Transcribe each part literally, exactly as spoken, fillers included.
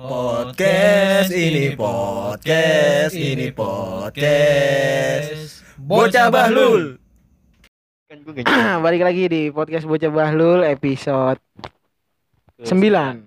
Podcast ini podcast ini podcast Bocah Bahlul. Balik lagi di podcast Bocah Bahlul episode sembilan.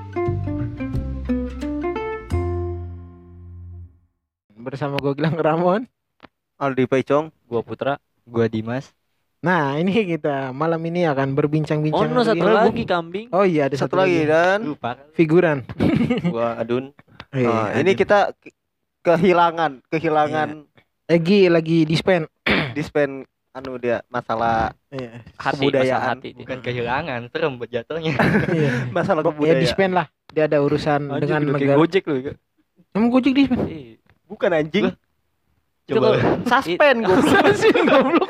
Bersama gue Gilang Ramon, Aldi Paicong, gua Putra, gua Dimas. Nah ini kita malam ini akan berbincang-bincang. Oh no, satu lagi. lagi kambing. Oh iya ada satu, satu, lagi dan Lupa. figuran. gua Adun. Eh, Nah, ini kita ke- kehilangan, kehilangan lagi lagi dispen. dispen anu dia masalah Iya. Hati, Kebudayaan. masalah hati. Bukan kehilangan, serem buat jatuhnya. Iya. masalah Ya kebudayaan. dispen lah. Dia ada urusan Anjing, dengan udah kayak negara. Gojek lu ya. Emang Gojek dispen? Iya. Bukan anjing. Coba Suspend goblok. goblok.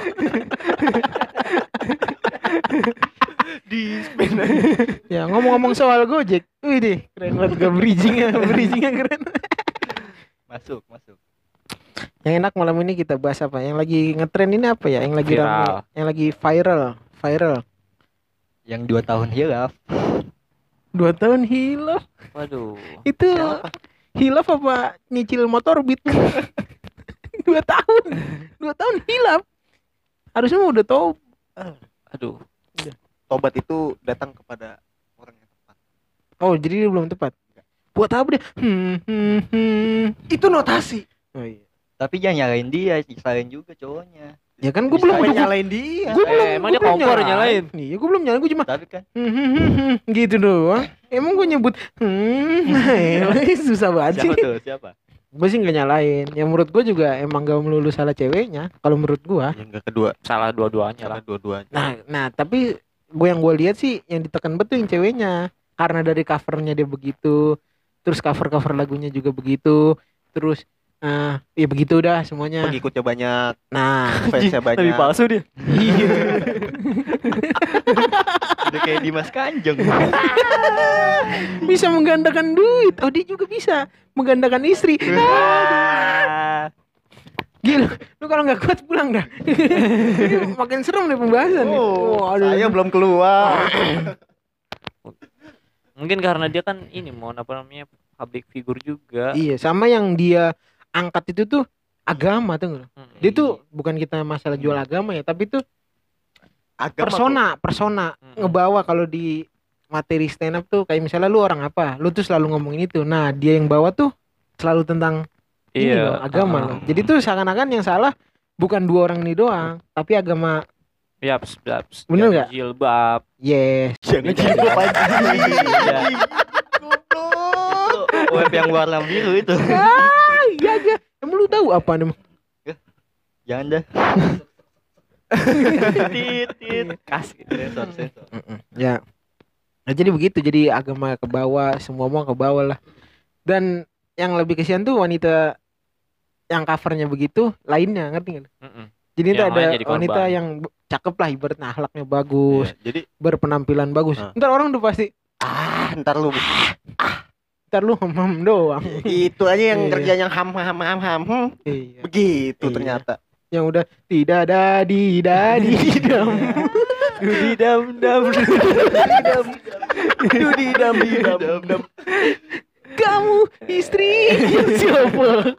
Dispen. Ya ngomong-ngomong soal Gojek, wih deh keren banget gak bridgingnya, bridgingnya keren. masuk, masuk. Yang enak malam ini kita bahas apa? Yang lagi ngetren ini apa ya? Yang lagi Viral. rame, yang lagi viral, viral. Yang dua tahun hilaf. Dua tahun hilaf. Waduh. Itu hilaf apa nyicil motor beat? Dua tahun, dua tahun hilaf. Harusnya mah udah tau. Aduh. Tobat itu datang kepada orang yang tepat. Oh jadi dia belum tepat. Buat apa dia? Hmm, hmm, hmm. Itu notasi. Oh iya. Tapi jangan nyalain dia, salahin juga cowoknya. Ya kan gue belum Bisa udah nyalain dia. Gue belum. Eh, emang gua dia belum kompor nyalain? Iya, gue belum nyalain. Gue cuma Tapi kan hmm, hmm, hmm, hmm, gitu doang. Emang gue nyebut hmm, susah banget sih. siapa tuh? Siapa? Gue sih nggak nyalain. Yang menurut gue juga emang gak melulu salah ceweknya. Kalau menurut gue. Yang enggak kedua, Salah dua-duanya lah. salah dua-duanya. Nah, nah tapi gue yang gue lihat sih yang ditekan betul yang ceweknya. Karena dari covernya dia begitu, terus cover-cover lagunya juga begitu, terus ah ya begitu dah semuanya. Pengikutnya banyak, Nah, fansnya banyak. Lebih palsu dia. iya. Udah kayak Dimas Kanjeng. Bisa menggandakan duit. Oh dia juga bisa menggandakan istri. Ah. Gila, lu kalau nggak kuat pulang dah. Ini makin serem nih pembahasan nih. Oh, aduh. saya belum keluar. Mungkin karena dia kan ini mau apa namanya public figure juga. Iya, sama yang dia angkat itu tuh agama tuh. Hmm. Dia tuh bukan kita masalah jual agama ya, tapi tuh Agama persona, persona Hmm. ngebawa kalau di materi stand up tuh kayak misalnya lu orang apa, lu tuh selalu ngomongin itu. Nah, dia yang bawa tuh selalu tentang ini loh, agama Ah. loh. Jadi tuh seakan-akan yang salah bukan dua orang ini doang, tapi agama. Yaps, yaps. Bener Yang nggak? Jilbab. Yes. Jangan Iya. jilbab anjing. Iya. Goblok. Web yang warna biru itu. Ah, iya aja. Emang lu tahu apa nih? Jangan dah. Tit, tit. Kas gitu. Sensor, sensor. Ya. Nah, jadi begitu. Jadi agama ke bawah, semua mau ke bawah lah. Dan yang lebih kesian tuh wanita yang covernya begitu, lainnya ngerti nggak? Mm-mm. Jadi itu Yang ada lain jadi korban. wanita yang b- cakep lah, ibaratnya akhlaknya bagus, Iya, jadi berpenampilan bagus. Ah. Ntar orang udah pasti, ah ntar lu ntar lu hem doang. itu aja yang Iya. kerjanya yang ham ham ham ham hmm, Iya. begitu Iya. ternyata. Yang udah tidak ada di dadi dam. Di dam dam. Dudi dam di dam dam. Kamu istri siapa?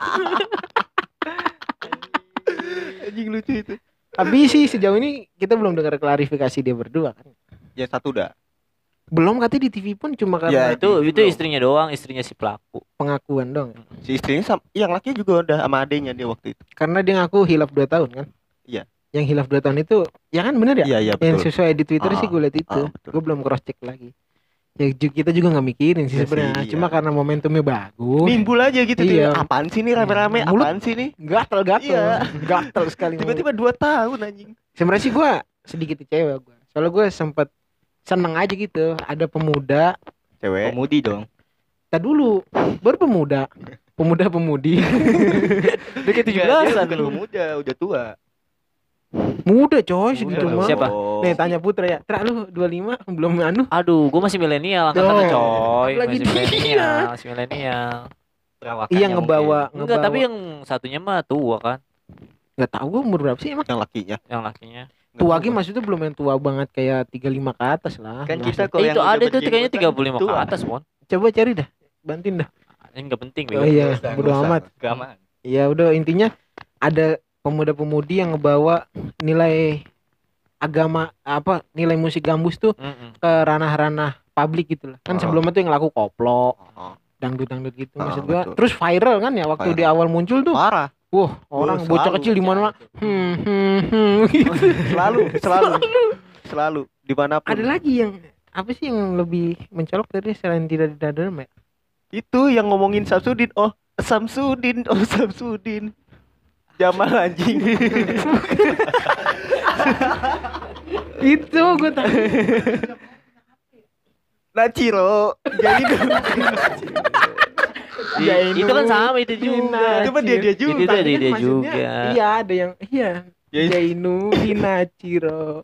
Anjing lucu itu. Tapi sih sejauh ini kita belum dengar klarifikasi dia berdua kan. Ya satu dah. Belum, katanya di T V pun cuma karena Ya, Itu Di- itu belum. istrinya doang, istrinya si pelaku. pengakuan dong. Si istrinya sama, yang laki juga udah sama adenya dia waktu itu. Karena dia ngaku hilaf dua tahun kan. Iya. Yang hilaf dua tahun itu, ya kan bener ya? Iya iya Yang betul. sesuai di Twitter Ah, sih gue liat itu. ah, betul. Gue belum cross check lagi. Ya ju- kita juga nggak mikirin sih Iya sebenarnya. sih, Cuma iya. karena momentumnya bagus. Nimbul aja gitu Iya. dia. Apaan sih nih rame-rame? Mulut- Apaan sih nih? Gatel gatel. Iya. Gatel sekali. Tiba-tiba dua tahun anjing. Sebenarnya sih gue sedikit kecewa gue. Soalnya gue sempet seneng aja gitu. Ada pemuda. Cewek. Pemudi dong. Tak dulu. Baru pemuda. Pemuda-pemudi. Udah kayak tujuh Enggak, dia belasan bukan lu. pemuda, udah tua. Muda coy segitu Udah, mah. Siapa? oh. Nih tanya Putra ya. Tra lu dua puluh lima belum anu. Aduh, gua masih milenial angkatan Tuh. coy. Lagi Masih dia. milenial, masih milenial. Perawakannya Iya ngebawa Enggak, ngebawa. tapi yang satunya mah tua kan, Nggak tahu gue umur berapa sih emang. Yang lakinya. yang lakinya. Tua lagi maksudnya belum yang tua banget kayak tiga puluh lima ke atas lah. Kan Maksud- kita kalau Eh, yang itu udah ada tuh berjenggot kayaknya kan tiga puluh lima ke tua. atas, Mon. Coba cari dah. bantuin dah. Ini enggak penting, Oh Bego. iya, usah, bodo nggak usah. amat. Gak aman. Ya udah intinya ada pemuda-pemudi yang ngebawa nilai agama apa nilai musik gambus tuh Mm-mm. ke ranah-ranah publik gitu lah. Kan Oh. sebelumnya tuh yang laku koplo, Oh, dangdut-dangdut gitu Ah, maksud gua. betul. Terus viral kan ya waktu Viral. di awal muncul tuh. parah. Wah, orang selalu. bocah kecil di mana-mana. Hmm, hmm, hmm, gitu. Selalu, selalu, selalu dimanapun. Ada lagi yang apa sih yang lebih mencolok dari selain tidak dadalam ya? Itu yang ngomongin Samsudin. Oh, Samsudin, oh Samsudin. Jamal anjing. Itu gue tahu. Naciro. Jadi I- itu kan sama itu juga. Cuma dia dia juga. Itu Tapi dari kan dia maksudnya, juga. Iya, ada yang iya. Ya, Jainu Dinaciro.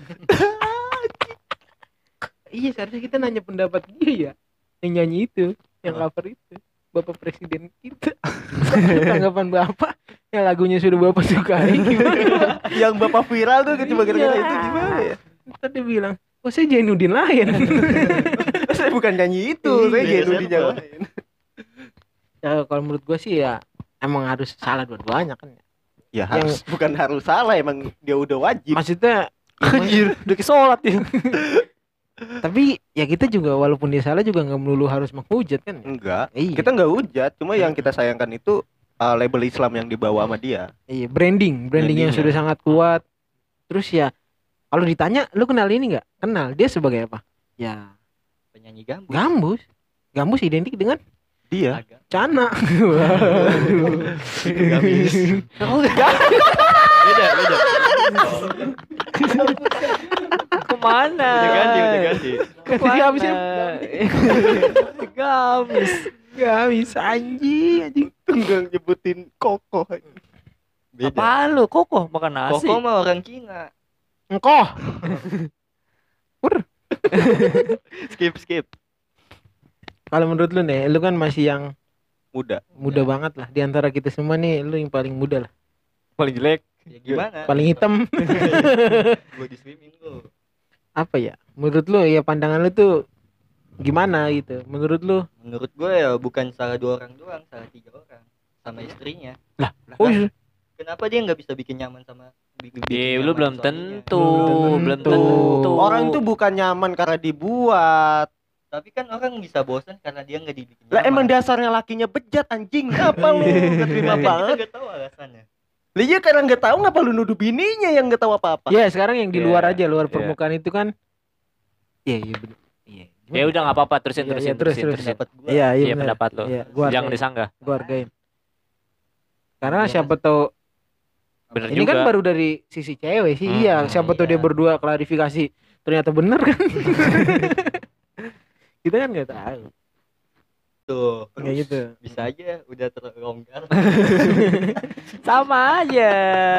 Iya, seharusnya kita nanya pendapat dia ya. Yang nyanyi itu, yang cover itu. Bapak Presiden kita. Tanggapan Bapak yang lagunya sudah Bapak sukai gimana? yang bapak viral tuh cuma gara-gara Iya. itu gimana ya? Tadi bilang, "Oh, saya Jainuddin lain." Saya bukan nyanyi itu, saya Iya, Jainuddin siapa? yang lain. Ya kalau menurut gua sih ya emang harus salah dua-duanya kan. Ya harus bukan harus salah, emang dia udah wajib. Maksudnya Anjir, udah ke sholat ya. tapi ya kita juga walaupun dia salah juga nggak melulu harus menghujat kan. Enggak, Iya. kita enggak hujat, cuma yang kita sayangkan itu uh, label Islam yang dibawa sama dia. Iya, branding, branding yang Brandingnya. sudah sangat kuat. Terus ya kalau ditanya, lu kenal ini nggak? Kenal. Dia sebagai apa? Ya, Penyanyi gambus. gambus. Gambus identik dengan Dia. Agak. cana. Waduh. Gamis. Oh, Beda, beda. Kemana? Udah ganti, udah ganti. Kasih gamis ya. Gamis. Gamis anjing, anjing. Tunggang nyebutin kokoh. Beda. Apaan lu? Kokoh makan nasi. Koko mah orang Cina. Engkoh. Skip, skip. Kalau menurut lu nih, lu kan masih yang Muda. muda banget lah. Di antara kita semua nih, lu yang paling muda lah. Paling jelek. Ya gimana? Paling hitam. Gua di swimming lu. Apa ya? Menurut lu ya pandangan lu tuh gimana gitu? Menurut lu? Menurut gue ya bukan salah dua orang doang, salah tiga orang sama istrinya. Oh, Lah, iya. kenapa dia nggak bisa bikin nyaman sama bikin, bikin Iya, nyaman lu belum suaminya? tentu, Belum belum tentu. tentu. Orang itu bukan nyaman karena dibuat. Tapi kan orang bisa bosan karena dia nggak dibikin Lah nyaman. emang dasarnya lakinya bejat anjing. Apa lu gak terima Kita banget? nggak tahu alasannya. Lah iya karena nggak tahu ngapa lu nuduh bininya yang nggak tahu apa-apa. Ya sekarang yang di Iya, luar aja, luar iya. permukaan itu kan. Iya, iya bener. Iya. Ya udah nggak apa-apa, terusin Iya, terusin iya, terus, terusin. terus. terusin. Pendapat gue. Iya, iya, Iya bener. pendapat lu. Iya, gua Jangan hargain. disanggah. Gua hargain. Karena Iya, siapa tahu Bener ini juga. kan baru dari sisi cewek sih. Hmm, Iya, siapa tahu iya. dia berdua klarifikasi ternyata bener kan. Kita kan nggak tahu. Tuh, Kayak gitu. bisa aja udah terlonggar. Sama aja.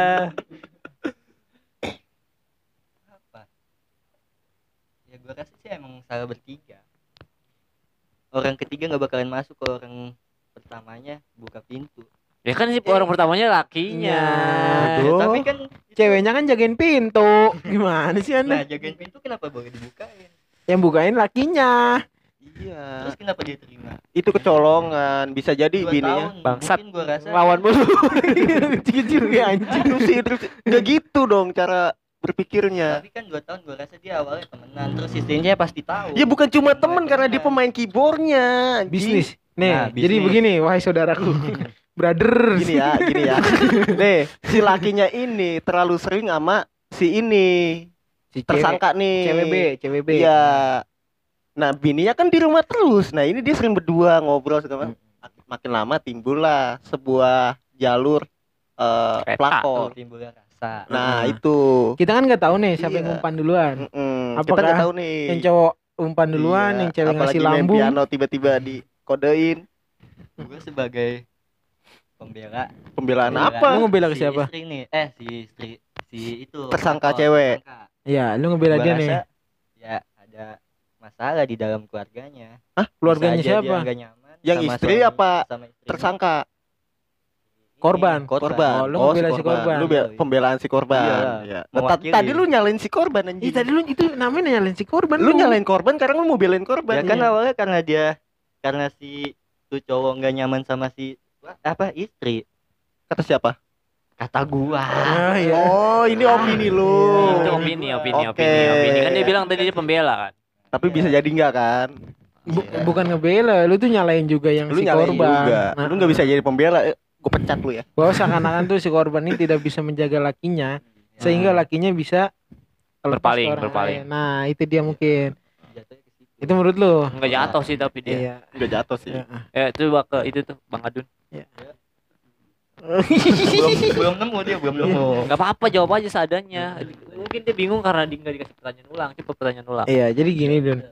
Apa? Ya gue rasa sih emang salah bertiga. Orang ketiga nggak bakalan masuk ke orang pertamanya buka pintu. Ya kan sih orang pertamanya lakinya. Iya. Aduh. Tapi kan itu- Ceweknya kan jagain pintu. Gimana sih Nah Anda? jagain pintu kenapa boleh dibukain? Yang bukain lakinya. Iya. Terus kenapa dia terima? Itu kecolongan, bisa jadi Dua bininya. tahun, Bangsat. mungkin gua rasa Lawan mulu. Kecil-kecil kayak anjing. Terus sih, terus nggak gitu dong cara berpikirnya. Tapi kan dua tahun gua rasa dia awalnya temenan, terus istrinya pasti tahu. Ya bukan cuma temen karena dia pemain keyboardnya. anjing. Bisnis. Nih, Nah, jadi bisnis. begini, wahai saudaraku. Brother. Gini ya, gini ya. Nih, si lakinya ini terlalu sering sama si ini Si cewek, tersangka nih. cewek B, cewek B. Iya. Nah, bininya kan di rumah terus. Nah, ini dia sering berdua ngobrol segala. Makin lama timbullah sebuah jalur eh Kereta. pelakor. Tuh, timbulnya rasa. Nah, Mm-mm. itu. Kita kan nggak tahu nih siapa yang Iya. umpan duluan. Mm-mm. Kita Apakah nggak tahu nih. Yang cowok umpan duluan, Iya, yang cewek apalagi ngasih main lambung. piano tiba-tiba dikodein. Gue sebagai pembela Pembelaan pembela apa? Lu ngebela ke si siapa? istri nih, eh si istri si itu Tersangka pelakor, cewek. tersangka. Iya, lu ngebela Gua dia nih. rasa ya ada masalah di dalam keluarganya. Hah? Keluarganya Bisa aja siapa? dia nggak nyaman Yang sama istri suami- apa sama istrinya. Tersangka Ini, Korban? korban. Oh, lu ngebela si korban. Lu be- pembelaan si korban. Iyalah. Iya. Nah, ta- Mewakili. tadi lu nyalain si korban anjing. Ih, tadi lu itu namanya nyalain si korban. Lu nyalain korban karena lu mau belain korban. Ya kan Iya. awalnya karena dia karena si tuh cowok nggak nyaman sama si apa istri. Kata siapa? Kata gua. Oh iya. Oh, ini opini lu. Itu opini, opini, Oke. opini, opini. Kan dia bilang tadi dia pembela kan. Tapi bisa jadi enggak kan? Bu- bukan ngebela, lu tuh nyalain juga yang Lu si nyalain korban. juga. Nah, Lu enggak bisa jadi pembela. Eh, Gue pecat lu ya. bahwa seakan-akan tuh si korban ini tidak bisa menjaga lakinya, sehingga lakinya bisa terlepas Berpaling, ke orang berpaling. lain. Nah, itu dia mungkin. Jatuhnya ke situ. Itu menurut lu? Enggak jatuh sih tapi dia. Iya. Enggak jatuh sih. Iya. Eh coba ke itu tuh Bang Adun. belum belum nemu dia belum nemu. Enggak apa-apa jawab aja seadanya. Mungkin dia bingung karena dia enggak dikasih pertanyaan ulang. Coba pertanyaan ulang. Iya, jadi gini Dun.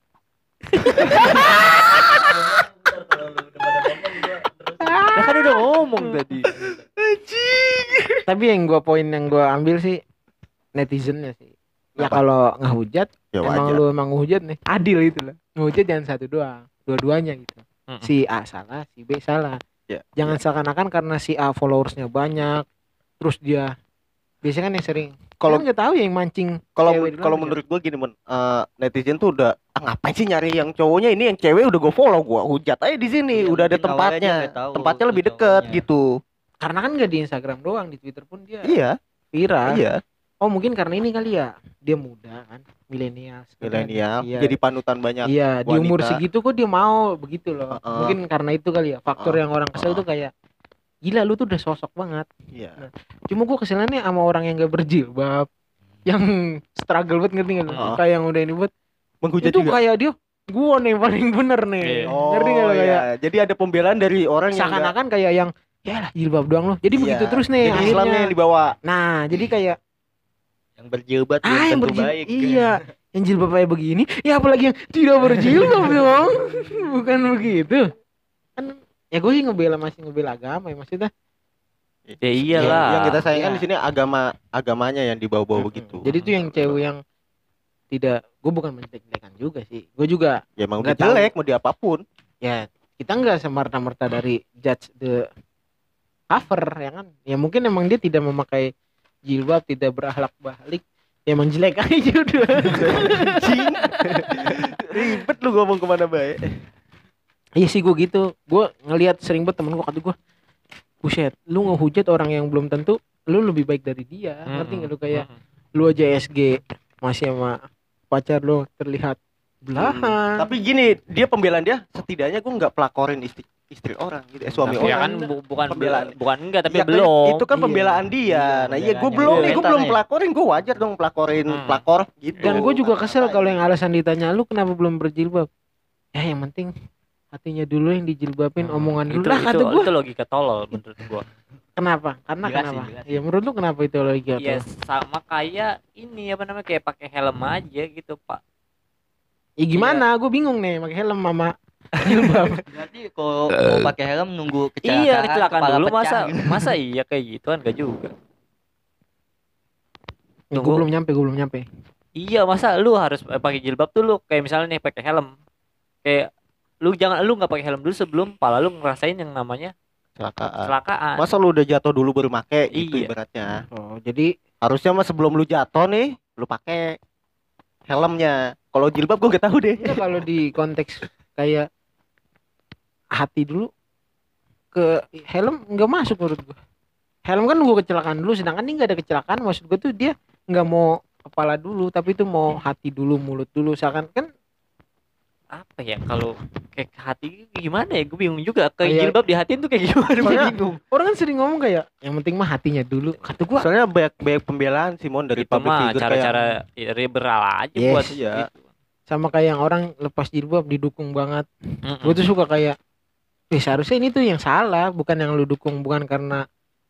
Lah kan udah ngomong tadi. Tapi yang gua poin yang gua ambil sih netizennya sih. Ya Kenapa? kalau ngehujat, Ya emang wajar. lu emang ngehujat nih, adil itu lah. Ngehujat jangan satu doang, dua-duanya gitu. Mm-mm. Si A salah, si B salah. Ya. Jangan seakan-akan karena si A followersnya banyak, terus dia biasanya kan yang sering. Kalau- Kalau nggak tahu ya yang mancing. Kalau cewek duluan kalau gitu. menurut gua gini, Mon. Eh, netizen tuh udah ah, ngapain sih nyari yang cowoknya, ini yang cewek udah gue follow, gua hujat aja di sini, Iya, udah ada mungkin awalnya dia tempatnya. nggak tahu Tempatnya tuh lebih deket cowoknya. gitu. Karena kan nggak di Instagram doang, di Twitter pun dia Iya, viral. iya. Oh mungkin karena ini kali ya, dia muda kan, milenial. Milenial Iya. jadi panutan banyak. Iya, di umur wanita. segitu kok dia mau begitu loh. Heeh. Mungkin karena itu kali ya, faktor Heeh. yang orang kesel tuh kayak gila lu tuh udah sosok banget. Iya. Cuma gua keselannya sama orang yang gak berjilbab, yang struggle banget, ngerti nggak lu? Heeh. Kayak yang udah ini buat Menghujat itu juga. kayak dia gua nih yang paling bener nih. Iya. Oh, Ngerti nggak lu? Kayak iya. Jadi ada pembelaan dari orang yang nggak- seakan-akan kayak yang ya lah jilbab doang lu. Jadi Iya. begitu terus nih Jadi akhirnya. Islamnya yang dibawa. Nah, jadi kayak Yang berjilbab belum ah yang tentu berjilbab baik. iya, yang jilbab kayak begini, ya apalagi yang tidak berjilbab dong. Bukan begitu. Kan ya gue sih ngebela masih ngebela agama ya maksudnya. Ya iyalah. Yang kita sayangkan Iya. di sini agama agamanya yang dibawa-bawa Mm-mm. begitu. Jadi tuh yang cewek yang tidak, gue bukan menjelek-jelekan juga sih. Gue juga Ya emang udah nggak tahu. jelek mau di apapun. ya kita nggak semerta-merta dari judge the cover ya kan. Ya mungkin emang dia tidak memakai jilbab, tidak berakhlak balik. Ya emang jelek aja udah. Anjing. Ribet lu ngomong kemana baik. Iya sih gue gitu. Gue ngelihat sering banget temen gue kata gue, buset, lu ngehujat orang yang belum tentu lu lebih baik dari dia. Ngerti nggak lu kayak lu aja S G masih sama pacar lu terlihat belahan. Tapi gini, dia pembelaan dia setidaknya gue nggak pelakorin istri istri orang gitu, eh, suami Ya orang. kan bu- bukan Pembelaan. bukan enggak tapi Iya, kan belum. Itu kan Iya. pembelaan dia. Iya, Nah, iya gue pembelaannya. belum nih, gue Pembelaannya. belum pelakorin, gue wajar dong pelakorin Hmm. pelakor gitu. Dan gue juga kesel kalau yang alasan ditanya lu kenapa belum berjilbab. Ya yang penting hatinya dulu yang dijilbabin, omongan dulu itu, lah itu, kata gue. itu logika tolol menurut gua. Kenapa? Karena Jelasin, kenapa? jelasin. Ya menurut lu kenapa itu lagi Ya sama kayak ini apa namanya kayak pakai helm aja gitu, Pak. Ya gimana? Gue bingung nih pakai helm mama jilbab. Berarti kalau mau pakai helm nunggu kecelakaan, Iya, kecelakaan kepala dulu pecah masa gitu. masa iya kayak gituan enggak juga. Ya, gue Tunggu. belum nyampe, gue belum nyampe. Iya, masa lu harus eh, pakai jilbab tuh lu kayak misalnya nih pakai helm. Kayak lu jangan lu nggak pakai helm dulu sebelum pala lu ngerasain yang namanya Kecelakaan. kecelakaan. Masa lu udah jatuh dulu baru make gitu Iya. ibaratnya. Oh, jadi Harusnya mah sebelum lu jatuh nih, lu pakai helmnya. Kalau jilbab gue gak tahu deh. itu kalau di konteks kayak hati dulu ke helm nggak masuk menurut gue. Helm kan nunggu kecelakaan dulu, sedangkan ini nggak ada kecelakaan. Maksud gue tuh dia nggak mau kepala dulu, tapi itu mau hati dulu, mulut dulu. Seakan kan Apa ya kalau kayak ke hati gimana ya? Gue bingung juga. Kayak Kayak- jilbab di hatiin tuh kayak gimana? Gue Soalnya- bingung. orang kan sering ngomong kayak yang penting mah hatinya dulu. Kata gue Soalnya banyak banyak pembelaan Simon dari Itu public mah figure cara-cara liberal aja Yes, buat iya. gitu. sama kayak yang orang lepas jilbab didukung banget. Mm-mm. Gue tuh suka kayak, eh seharusnya ini tuh yang salah, bukan yang lu dukung, bukan karena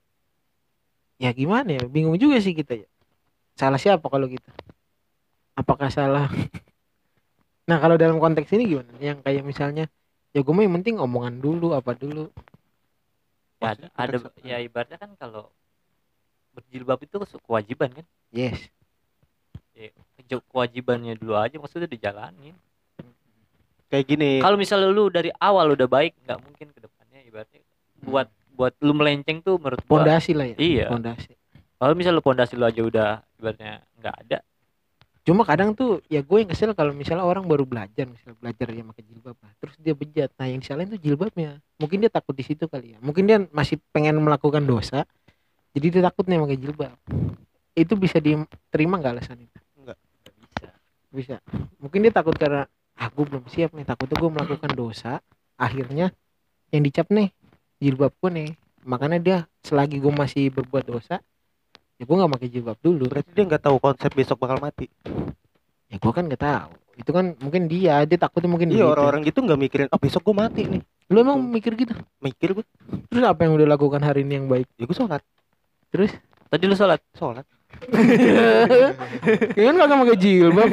ya gimana ya, bingung juga sih kita ya. Salah siapa kalau gitu? Apakah salah? Nah kalau dalam konteks ini gimana? Yang kayak misalnya, ya gue mah yang penting omongan dulu, apa dulu. Ya, ada, ada ya ibaratnya kan kalau berjilbab itu kewajiban kan. Yes. Ya, ke- kewajibannya dulu aja maksudnya dijalanin. Kayak gini. Kalau misalnya lu dari awal udah baik, nggak mungkin ke depannya ibaratnya buat buat lu melenceng tuh menurut gua. Pondasi lah ya. Iya. Pondasi. Kalau misalnya lu pondasi lu aja udah ibaratnya nggak ada, Cuma kadang tuh ya gue yang kesel kalau misalnya orang baru belajar, misalnya belajar dia pakai jilbab lah, terus dia bejat. Nah yang disalahin tuh jilbabnya. Mungkin dia takut di situ kali ya. Mungkin dia masih pengen melakukan dosa, jadi dia takut nih pakai jilbab. Itu bisa diterima nggak alasan itu? Nggak bisa. Bisa. Mungkin dia takut karena ah gue belum siap nih, takutnya gue melakukan dosa, akhirnya yang dicap nih jilbabku nih. Makanya dia selagi gue masih berbuat dosa, ya gue nggak pakai jilbab dulu. Berarti dia nggak tahu konsep besok bakal mati. Ya gue kan nggak tahu. Itu kan mungkin dia, dia takutnya mungkin Iya, begitu. orang-orang gitu nggak mikirin, oh besok gue mati nih. Lu emang mikir gitu? Mikir gue, Terus apa yang udah lakukan hari ini yang baik? ya gue sholat, Terus? Tadi lu sholat. sholat. Kayaknya nggak pakai jilbab.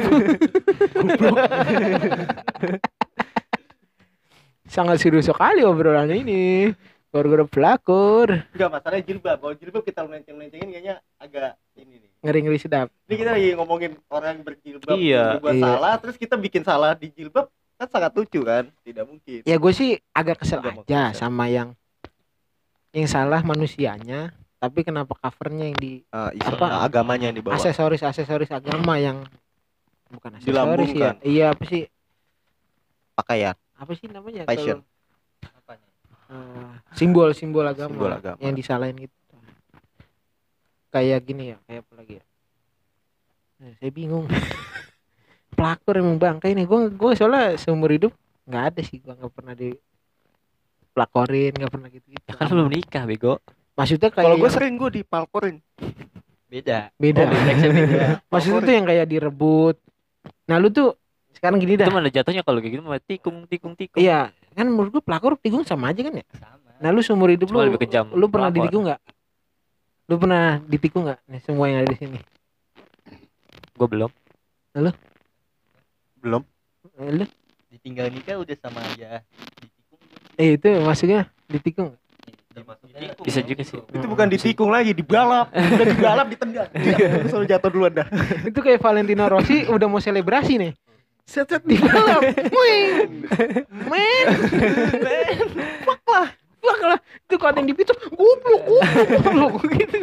Sangat serius sekali obrolan ini. Gara-gara pelakor. Enggak, masalahnya jilbab. Kalau jilbab kita melenceng-melencengin kayaknya agak ini nih. Ngeri-ngeri sedap. Ini kita lagi ngomongin orang yang berjilbab Iya. berbuat Iya. salah, terus kita bikin salah di jilbab, kan sangat lucu kan? Tidak mungkin. Ya gue sih agak kesel Agak mau aja kesel. sama yang yang salah manusianya, tapi kenapa covernya yang di Ah, isu- Apa? ah, agamanya yang dibawa. aksesoris-aksesoris agama yang bukan aksesoris Dilambungkan. ya. Iya apa sih? Pakaian. Apa sih namanya? Fashion. Kalau, eh, simbol-simbol agama, Simbol agama. yang disalahin gitu. Kayak gini ya, kayak apa lagi ya? Nah, saya bingung. Pelakor emang bangkai nih. Gue gue soalnya seumur hidup nggak ada sih, gue nggak pernah di pelakorin, nggak pernah gitu gitu. Kan belum nikah, bego. Maksudnya kayak Kalau gue yang sering gue dipalkorin. Beda. beda. Oh, konteksnya beda. Maksudnya tuh yang kayak direbut. Nah lu tuh sekarang gini dah. Itu mana jatuhnya kalau kayak gitu mah tikung tikung tikung. Iya, kan menurut gue pelakor tikung sama aja kan ya. Sama. Nah lu seumur hidup Cuma lu, lebih kejam. lu pernah Pelakor. ditikung nggak? Lu pernah ditikung nggak? Nih semua yang ada di sini. Gue belum. Belum. Eh, Lu? Ditinggal nikah udah sama aja ditikung. Eh itu maksudnya ditikung. Udah maksudnya Bisa juga sih. Itu bukan ditikung lagi, dibalap. Udah dibalap, ditendang. Selalu jatuh duluan dah. Itu kayak Valentino Rossi udah mau selebrasi nih. Set set di balap. Wing. Men. Fuck lah. Fuck lah. Itu kalau ada yang dipicu, goblok, goblok, goblok gitu.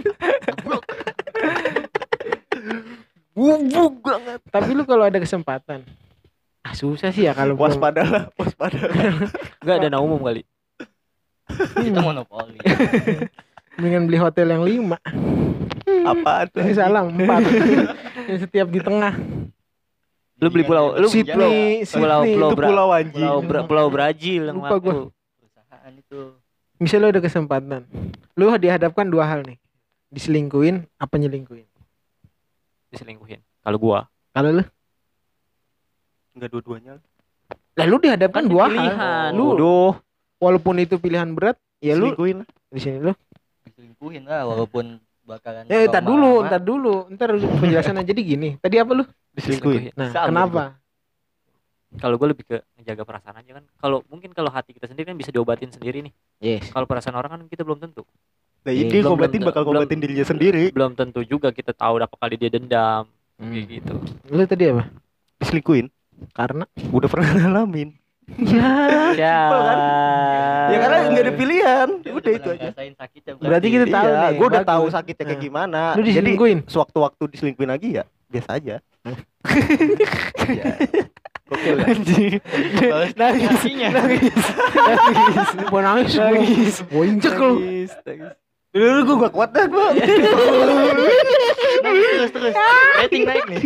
Bubuk banget. Tapi lu kalau ada kesempatan, ah susah sih ya kalau belum- Waspadalah, waspada. Enggak ada dana umum kali. kita monopoli. Mendingan beli hotel yang lima. Apaan tuh? Ini salah empat. Yang setiap di tengah. Lu beli pulau, lu Sydney, pulau Sydney. pulau Itu Bra- pulau anjing. pulau Bra- pulau Brazil yang Lupa gua. laku. Perusahaan itu. Misalnya lu ada kesempatan, lu dihadapkan dua hal nih, diselingkuin apa nyelingkuin. Diselingkuhin. Kalau gua Kalau lu, Enggak dua-duanya. lalu dihadapkan dua pilihan. hal. Lu Waduh. walaupun itu pilihan berat, ya lu Selingkuhin lah. di sini lu. Diselingkuhin lah walaupun bakalan Eh, ntar trauma dulu, lama. ntar dulu, ntar penjelasannya jadi gini. Tadi apa lu? Diselingkuhin. Nah, Sama kenapa? Kalau gue lebih ke ngejaga perasaan aja kan. Kalau mungkin kalau hati kita sendiri kan bisa diobatin sendiri nih. Yes. Kalau perasaan orang kan kita belum tentu. Nah, Iya, ini dia belum- ngobatin belum- bakal ngobatin belum- dirinya sendiri. Belum tentu juga kita tahu berapa kali dia dendam kayak Hmm. gitu. Lu tadi apa? Diselingkuhin. Karena Udah pernah ngalamin. ya. Ya. Ya karena enggak ada pilihan. Dia Udah itu pernah aja. ngerasain sakitnya Berarti kita tahu Iya, nih, gue udah bagus. tahu sakitnya kayak Nah. gimana. Lu Jadi diselingkuhin. sewaktu-waktu diselingkuhin lagi ya biasa aja. Ya. Oke lah. nangis kakinya. Nangis. Mau nangis. Nangis. Mau injek lu. Dulu gue gak kuat dah gue. Nangis terus terus rating naik nih.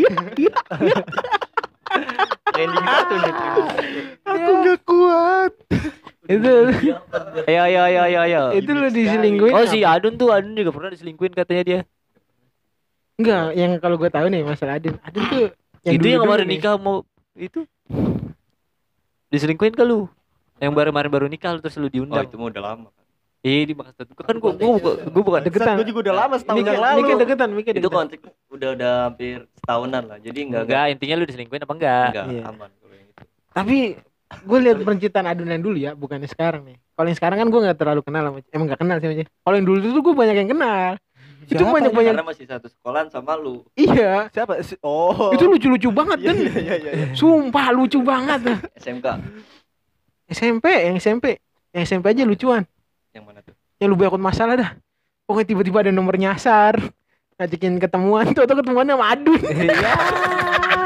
Trending satu nih. Aku gak kuat. Itu Ayo ayo ayo ayo ayo. itu lu diselingkuhin. Oh apa? si Adun tuh Adun juga pernah diselingkuhin katanya dia. Enggak, yang kalau gue tahu nih masalah Adin. Adin tuh Itu yang dulu-dulu kemarin nih. nikah mau itu diselingkuhin ke lu. Yang baru-baru baru nikah lu terus lu Oh diundang. itu mah udah lama. Eh di Bangka Satu kan gua gua gua, gua bukan Deketan. Gue juga udah lama setahun Mikir, yang lalu. mikir deketan, mikir Itu deketan. kontrak udah udah hampir setahunan lah. Jadi enggak enggak, intinya lu diselingkuhin apa enggak? enggak Iya. aman kalau yang itu. Tapi gue lihat pencitraan adunan dulu ya, bukannya sekarang nih. Kalau yang sekarang kan gue nggak terlalu kenal sama, emang nggak kenal sih sama dia. Kalau yang dulu tuh gue banyak yang kenal. Itu Siapa? banyak banyak. Karena masih satu sekolahan sama lu. Iya. Siapa? Si- Oh. Itu lucu-lucu banget Iya kan. iya iya iya. Sumpah lucu banget. S M K S M P, yang S M P, yang S M P aja lucuan. yang mana tuh? Yang lu banyak masalah dah. Pokoknya tiba-tiba ada nomor nyasar, ngajakin ketemuan tuh atau ketemuannya sama Adun. Iya.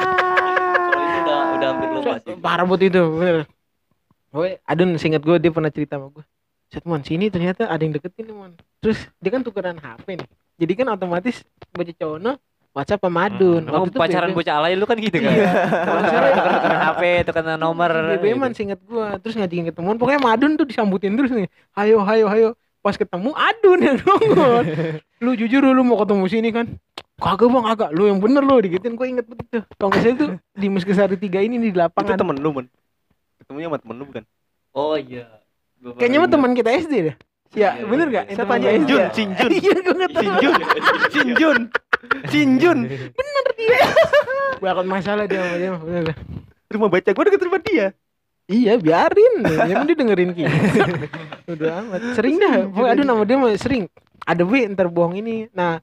Trauma sih. Parah buat itu, bener. Gue, Adun seingat gue dia pernah cerita sama gue. Set mon, sini ternyata ada yang deketin nih mon. Terus dia kan tukeran H P nih. Jadi kan otomatis bocah cowok no WhatsApp sama Adun. Hmm. Oh, pacaran B B M. bocah alay lu kan gitu kan. Iya. Kalau misalnya tukeran H P, tukeran nomor. B B M-an seingat gue. Terus ngajakin ketemuan. Pokoknya sama Adun tuh disambutin terus nih. Hayo, hayo, hayo. Pas ketemu Adun yang nongol. Lu jujur lu mau ketemu sini kan? Kagak bang, kagak. Lu yang bener lu digituin. Gue inget begitu. Kalau nggak salah tuh di Meskesari tiga ini di Itu lapangan. temen lu, men. Ketemunya sama temen lu bukan? Oh iya. Gua Kayaknya mah baru teman kita S D deh. Ya, Iya, bener iya. gak? Siapa aja? Jun, Cinjun. Iya, gue nggak tahu. Cinjun. Cinjun. Cinjun. Bakal masalah dia sama dia mah, bener dah. Rumah baca gue deket rumah dia. Iya, biarin. Yang dia dengerin kita. Udah amat. Sering dah. Pokoknya aduh nama dia mah sering. Ada B ntar bohong ini. Nah.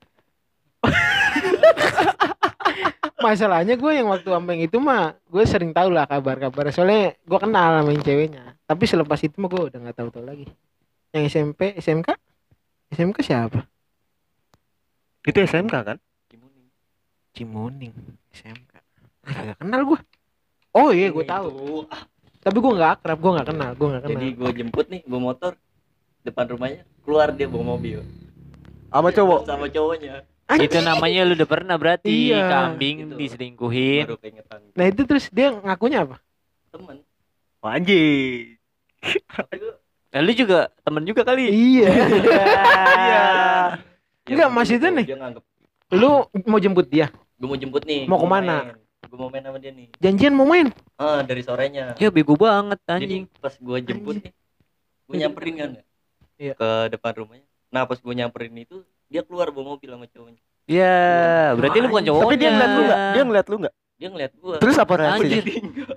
Masalahnya gue yang waktu ampeng itu mah gue sering tahu lah kabar-kabar. Soalnya gue kenal sama yang ceweknya. Tapi selepas itu mah gue udah nggak tahu-tahu lagi. Yang S M P, S M K? S M K siapa? Itu S M K kan? Cimuning. Cimuning, S M K. Kagak kenal gue. Oh iya, gue tahu. Itu. Tapi gue nggak akrab, gue nggak kenal, gue nggak kenal. Jadi gue jemput nih, bawa motor depan rumahnya, keluar dia bawa mobil Sama cowok. sama cowoknya. Itu namanya lu udah pernah berarti Iya. kambing Gitu. diselingkuhin. Baru keingetan Nah itu terus dia ngakunya apa? temen. Oh, anjing. Tapi gua Nah, lu juga temen juga kali. Iya. Iya. Enggak, maksudnya nih. Dia nganggep Lu mau jemput dia? gue mau jemput nih. Mau kemana? Gue mau main sama dia nih. Janjian mau main? Ah dari sorenya. Ya bego banget Jadi anjing. pas gue jemput nih, gue nyamperin kan ya, Iya. ke depan rumahnya. Nah pas gue nyamperin itu dia keluar bawa mobil sama cowoknya. Ya, berarti lu bukan cowoknya. Tapi dia ngeliat lu enggak? Dia ngeliat lu enggak? Dia ngeliat gue. Terus apa reaksinya? Anjir.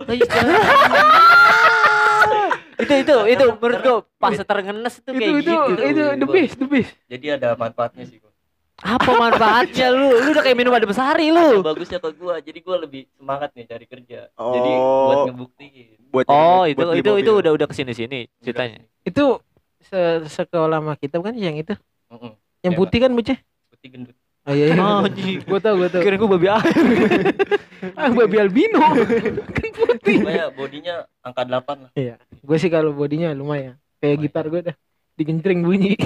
itu itu itu menurut gua pas terngenes tuh Itu kayak itu gitu. itu the best, the best. Jadi ada manfaatnya sih gue. Apa manfaatnya lu? Lu udah kayak minum adem sehari lu. Bagusnya ke gue, jadi gue lebih semangat nih cari kerja. Jadi Oh. buat ngebuktiin. Buat Oh, buat itu beli itu itu mobil. udah udah kesini sini ceritanya. Itu se sekolah sama kita bukan yang itu? Heeh. Yang Ya, putih kan bocah? Putih gendut. Oh iya. iya. Oh, anjing. Gua tahu, gua tahu. Kira gua babi air. Ah, babi albino. Kan putih. Pokoknya bodinya angka delapan lah. Iya. Gue sih kalau bodinya lumayan. Kayak gitar gue dah. Digencring bunyi.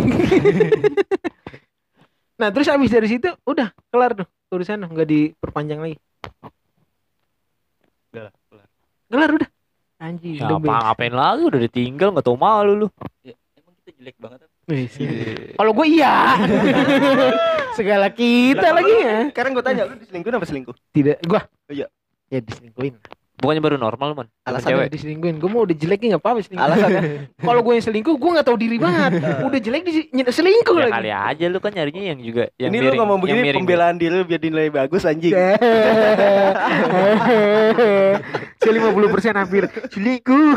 Nah, terus abis dari situ udah kelar tuh urusan, nggak diperpanjang lagi. Udah lah, kelar. Kelar udah. Anjing, Ya, the apa best. ngapain lagi udah ditinggal enggak tahu malu lu. Ya, emang kita jelek banget. apa? Wih, sih. Kalau gue iya. Segala kita lagi ya. Sekarang gue tanya, lu diselingkuhin apa selingkuh? Tidak, gua. Iya. Ya diselingkuhin. Bukannya baru normal, Man? Sama Alasannya cewek. Diselingkuhin. Gue mau udah jelek nggak apa-apa selingkuh. Alasannya? Kalau gue yang selingkuh, gue nggak tahu diri banget. Udah jelek di selingkuh Ya lagi. kali aja lu kan nyarinya yang juga yang Ini lu miring, ngomong yang begini miring. pembelaan diri lu biar dinilai bagus anjing. Saya lima puluh persen hampir selingkuh.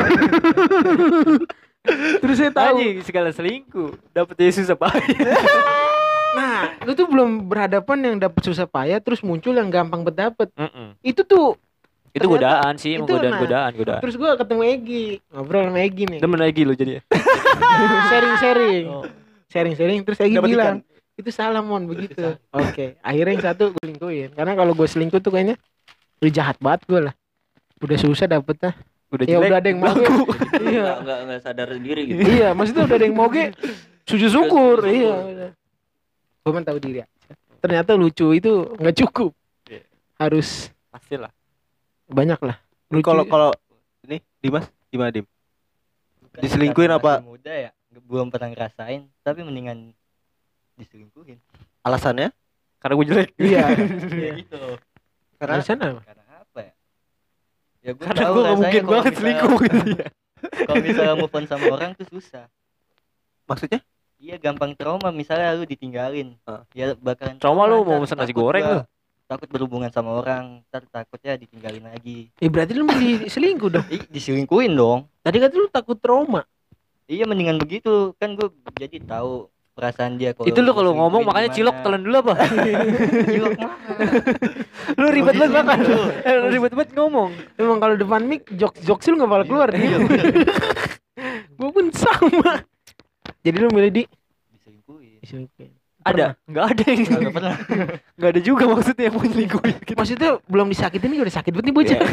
Terus saya tahu. Anjing, segala selingkuh. Dapet Yesus apa? Nah, lu tuh belum berhadapan yang dapet susah payah, terus muncul yang gampang dapet. Mm-mm. Itu tuh. Itu Ternyata godaan sih, itu, godaan, nah. godaan, godaan. Terus gue ketemu Egi, ngobrol sama Egi nih. Demen lagi lu jadinya. Sharing-sharing. Oh. Sharing-sharing terus Egi Dapet bilang, ikan. itu salah mon begitu. Oke, akhirnya yang satu gue selingkuhin. Karena kalau gue selingkuh tuh kayaknya udah jahat banget gue lah. Udah susah dapet lah. Udah Ya jelek. udah ada yang mau. Enggak Iya. enggak enggak sadar diri gitu. Iya, maksudnya udah ada yang mau ge, sujud syukur. Iya. Gue mah tahu diri aja. Ternyata lucu itu nggak cukup. Iya. Harus Pastilah. banyak lah. Lu Lucu. kalau kalau ini Dimas gimana Dim? Bukan Diselingkuhin karena apa? masih muda ya, nggak- belum pernah ngerasain, tapi mendingan diselingkuhin. Alasannya? Karena gue jelek. Iya. Ya gitu. Karena Alasan apa? Karena apa ya? Ya gue Karena tahu gue gak rasanya mungkin kalau banget misalnya- selingkuh gitu ya. Kalau misalnya move on sama orang tuh susah. maksudnya? Iya gampang trauma, misalnya lu ditinggalin. Ah. Ya bakalan Trauma lu ntar mau pesen nasi takut goreng gua- lu. Takut berhubungan sama orang, ntar takutnya ditinggalin lagi. Ya berarti lu masih selingkuh dong. Ih, diselingkuhin dong. Tadi kan lu takut trauma. Iya mendingan begitu, kan gue jadi tahu perasaan dia kalau Itu lu kalau diselingkuhin ngomong makanya gimana. cilok telan dulu apa? Cilok mah. Lu ribet banget makan. Eh, lu ribet banget ngomong. Emang kalau depan mic jokes jokes lu nggak bakal keluar dia. Gue pun sama. Jadi lu milih di Diselingkuhin. diselingkuhin. Ada? Enggak ada yang Enggak pernah. Enggak ada juga maksudnya yang mau nyelingkuhin gitu. Maksudnya belum disakitin nih udah sakit banget nih bocah.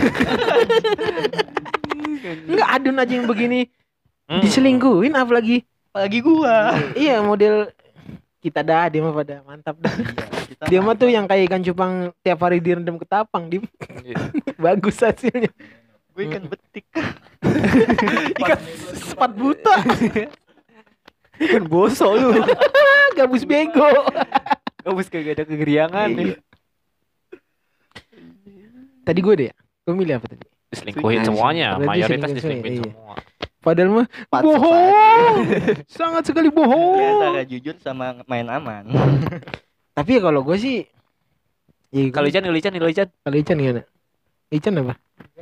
Enggak adun aja yang begini Hmm. diselingkuhin apalagi. Apalagi gua. Iya model kita dah dia mah pada mantap dah. Kita Dia mah tuh yang kayak ikan cupang tiap hari direndam ketapang dim. Bagus hasilnya. gue ikan betik. Ikan sepat buta. Kan bosok lu. Gabus bego. Gabus kagak ada kegeriangan nih. Tadi gue deh ya. Gue milih apa tadi? Diselingkuhin Anjing. semuanya, Berarti mayoritas selingkuhin diselingkuhin semua, iya. semua. Padahal mah Pantes bohong. Sangat sekali Ini bohong. antara jujur sama main aman. Tapi ya kalau gue sih ya, Kalau Ican, kalau Ican, kalau Ican. kalau Ican gimana? Ican apa?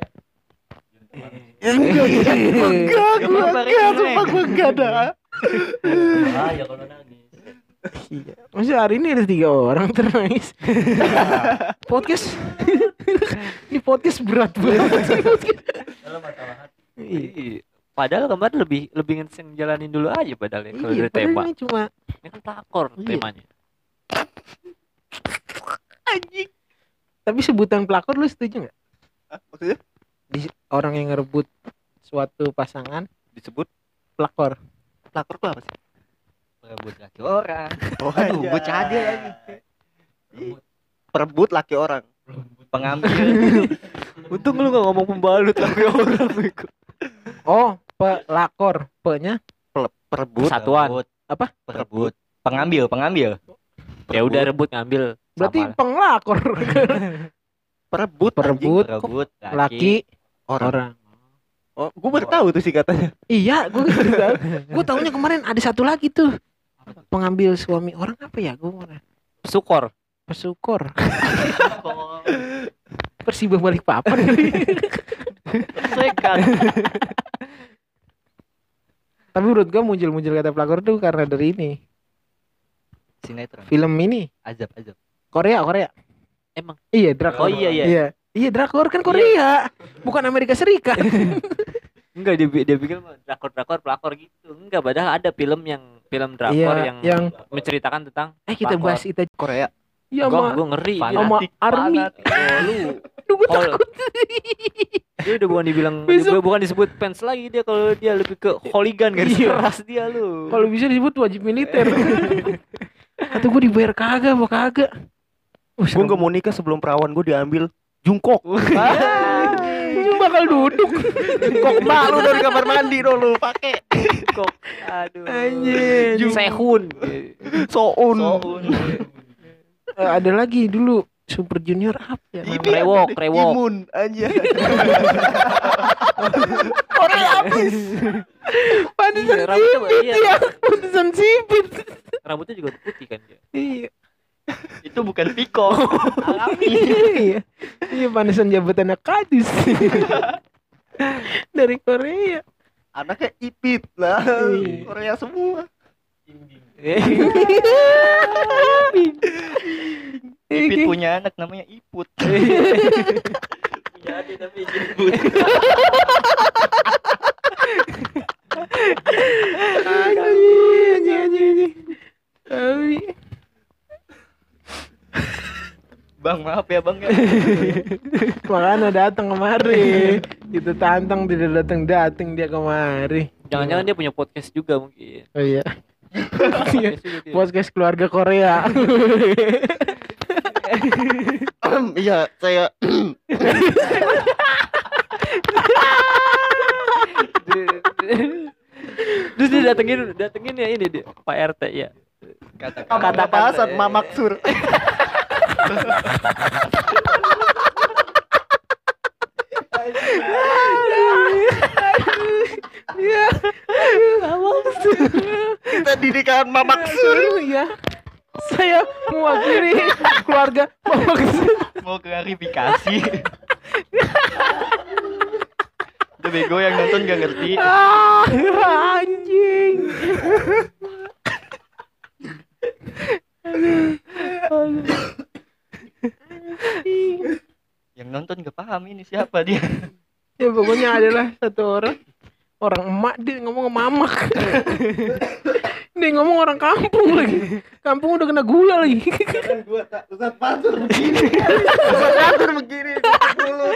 Enggak, Gak apa-apa, Rek, sumpah gue enggak ada. Ah, ya kalau nangis. Iya. Maksudnya hari ini ada tiga orang terangis. Podcast. Ini podcast berat banget. Kalau masalah hati. Iya. Padahal kemarin lebih lebih ngesen jalanin dulu aja padahal ya kalau Iya, dari padahal tema. ini cuma Ini kan pelakor Iya. temanya. anjing. Tapi sebutan pelakor lu setuju nggak? Maksudnya Di orang yang ngerebut suatu pasangan disebut pelakor. pelakor tuh apa sih? Perebut laki orang. Oh, Aduh, iya. gue cadel lagi. Perebut laki orang. Pengambil. Untung lu gak ngomong pembalut laki orang itu. Oh, pelakor. Pe-nya Pel- perebut. Satuan. Perebut. Apa? Perebut. Pengambil, pengambil. Ya udah rebut ngambil. berarti Sama. penglakor. Perebut. Perebut Perebut laki Orang. orang. Oh, gue baru tahu tuh sih katanya. Iya, gue baru tahu. Gue tahunya kemarin ada satu lagi tuh. Pengambil suami orang apa ya? Gue Sukor. pesukor. Persiba balik papan. Sekat. Tapi menurut gue muncul-muncul kata pelakor tuh karena dari ini. Sinetron. Film ini Azab, azab. Korea, Korea. Emang? Iya, drakor. Oh iya iya. Iya. Iya, drakor kan Korea. Bukan Amerika Serikat. Enggak dia dia pikir mah drakor-drakor pelakor gitu. Enggak, padahal ada film yang film drakor Iya, yang, yang menceritakan tentang eh kita pelakor. bahas itu. Korea. Iya, Gua sama gua ngeri. dia. sama Fanatik, Army. fanatik. Oh, lu Aduh, gue Kalau- takut. dia udah bukan dibilang Besok- dia bukan disebut fans lagi dia kalau dia lebih ke hooligan garis Iya. keras dia lu. Kalau bisa disebut wajib militer. Atau gue dibayar kagak apa kagak. Oh, Gue nggak mau nikah sebelum perawan gue diambil jungkok. Lu bakal duduk. Jungkok malu dari kamar mandi dulu pakai. kok aduh. Anjir. Sehun. Soun. Soun. Eh, ada lagi dulu Super Junior apa ya? Ini namanya? Rewok, ada- rewok. Imun aja. Korea habis. Pantesan Iya, rambutnya sipit iya. ya. Pantesan sipit. Rambutnya juga putih kan dia. Iya. Itu bukan Piko. Alami. Iya. Iya, pantesan jabatannya kadus. Dari Korea. Anaknya Ipit lah. Iya. Korea semua. Ipit punya anak namanya Iput. Punya adik tapi Iput. Anjing, anjing, anjing. Tapi Bang, maaf ya Bang ya. makanya datang kemari. Kita tantang tidak datang datang dia kemari. Jangan-jangan dia punya podcast juga mungkin. Oh iya. Podcast juga dia. Podcast keluarga Korea. Iya, saya Terus dia datengin datengin ya ini dia Pak R T ya. kata pasan Mamak Sur. Iya. Kita didikan Mamak Sur. Iya. Saya mewakili keluarga Mamak Sur. Mau klarifikasi. Udah bego yang nonton gak ngerti. Ah, anjing. Yang nonton gak paham ini siapa dia. Ya pokoknya adalah satu orang orang emak dia ngomong mamak. Nih ngomong orang kampung lagi. Kampung udah kena gula lagi. Kan gua tak Ustaz Pasur begini. Ustaz Pasur begini mulut.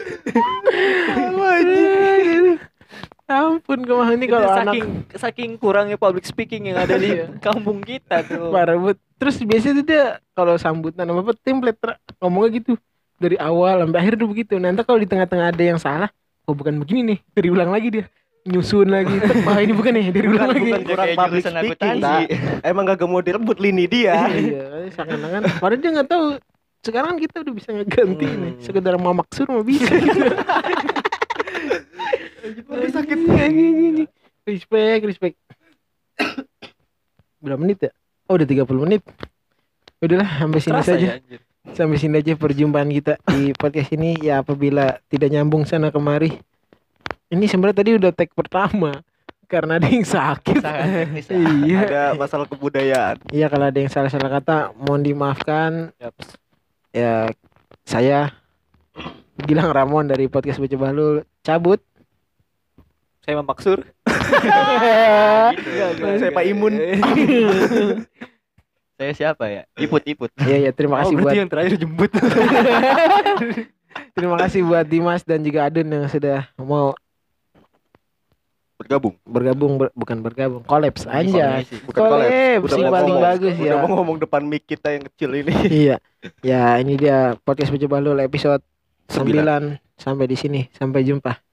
Ampun kemana ini Itu kalau anak saking saking kurangnya public speaking yang ada di kampung kita tuh. parah banget. Terus biasanya tuh dia kalau sambutan sama apa template tra- ngomongnya gitu dari awal sampai akhir tuh begitu. Nanti kalau di tengah-tengah ada yang salah, oh bukan begini nih, diulang lagi dia, nyusun lagi. Wah ini bukan nih, diulang lagi. Bukan kurang Kayak public jurusan speaking, akuntansi. tak. Emang gak mau direbut lini dia. Iya, seakan-akan. Padahal dia nggak tahu. Sekarang kan kita udah bisa ngeganti Hmm. nih. Sekedar mau maksur mau bisa. Gitu. Lebih sakit. Respect, respect. Berapa menit ya? Oh udah tiga puluh menit. Udahlah sampai sini Terasa saja. ya, anjir. Sampai sini aja perjumpaan kita di podcast ini. Ya apabila tidak nyambung sana kemari. Ini sebenarnya tadi udah tag pertama karena ada yang sakit. Sangat teknis ya. Iya. Ada masalah kebudayaan. Iya kalau ada yang salah-salah kata mohon dimaafkan. Yaps. Ya saya Gilang Ramon dari podcast Bocah Bahlul cabut. Saya memaksur. Gitu. Saya Pak Imun. Saya siapa ya? Iput-iput. Iya ya terima kasih buat yang terakhir jemput. terima kasih buat Dimas dan juga Adun yang sudah mau Bergabung. bergabung ber- bukan bergabung kolaps aja. Ngisi. Bukan collab. Kolaps Udah sih mau paling ngomong. bagus Udah ya. mau ngomong depan mic kita yang kecil ini. Iya. Ya ini dia podcast Bocah Bahlul episode Sembilan. sembilan sampai di sini. Sampai jumpa.